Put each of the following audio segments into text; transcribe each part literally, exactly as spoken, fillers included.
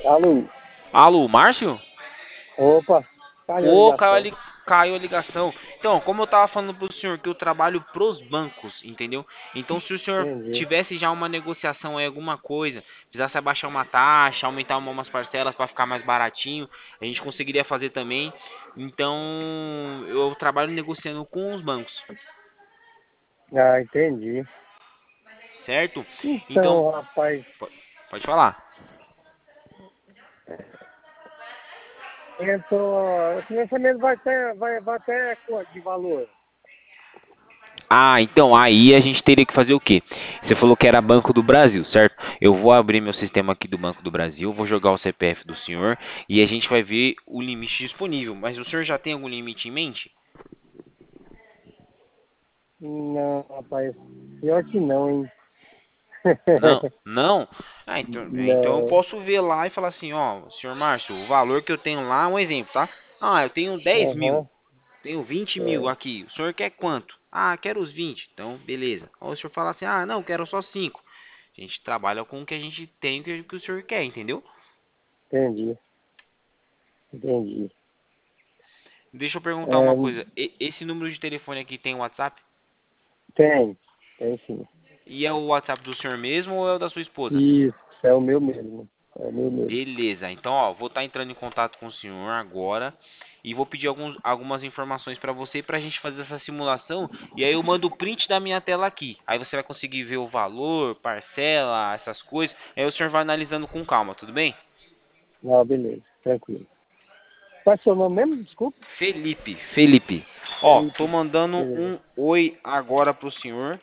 Alô? Alô, Márcio? Opa, caiu a Ô, caiu a, ligação. li- caiu a ligação. Então, como eu tava falando pro senhor que eu trabalho pros bancos, entendeu? Então, se o senhor Entendi. tivesse já uma negociação aí, alguma coisa, precisasse abaixar uma taxa, aumentar uma- umas parcelas para ficar mais baratinho, a gente conseguiria fazer também. Então, eu trabalho negociando com os bancos, Ah, entendi. certo? Então, Então, rapaz, po- pode falar. então, o financiamento vai até, vai, vai até quanto de valor? Ah, então aí a gente teria que fazer o quê? Você falou que era Banco do Brasil, certo? Eu vou abrir meu sistema aqui do Banco do Brasil, vou jogar o C P F do senhor e a gente vai ver o limite disponível. Mas o senhor já tem algum limite em mente? Não, rapaz, pior que não, hein? Não, não? Ah, então, então eu Não. posso ver lá e falar assim, ó, senhor Márcio, o valor que eu tenho lá, um exemplo, tá? Ah, eu tenho dez mil, Aham. tenho vinte mil É, aqui. O senhor quer quanto? Ah, quero os vinte. Então, beleza. Ou o senhor fala assim, ah, não, quero só cinco. A gente trabalha com o que a gente tem, o que que o senhor quer, entendeu? entendi, entendi. Deixa eu perguntar uma É, coisa. E- esse número de telefone aqui tem WhatsApp? tem, tem sim. E é o WhatsApp do senhor mesmo ou é o da sua esposa? Isso, é o meu mesmo. É o meu mesmo. Beleza. Então, ó, vou estar entrando em contato com o senhor agora e vou pedir alguns, algumas informações para você para a gente fazer essa simulação. E aí eu mando o print da minha tela aqui. Aí você vai conseguir ver o valor, parcela, essas coisas. Aí o senhor vai analisando com calma, tudo bem? Ah, beleza, tranquilo. Qual é o seu nome mesmo? Desculpa. Felipe, Felipe. Ó, tô Felipe. mandando Beleza. um oi agora pro senhor,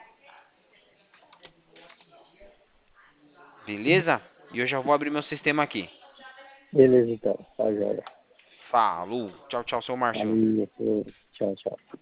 beleza? E eu já vou abrir meu sistema aqui. Beleza, então. Tá joia. Falou. Tchau, tchau, seu Márcio. Aí, tchau, tchau.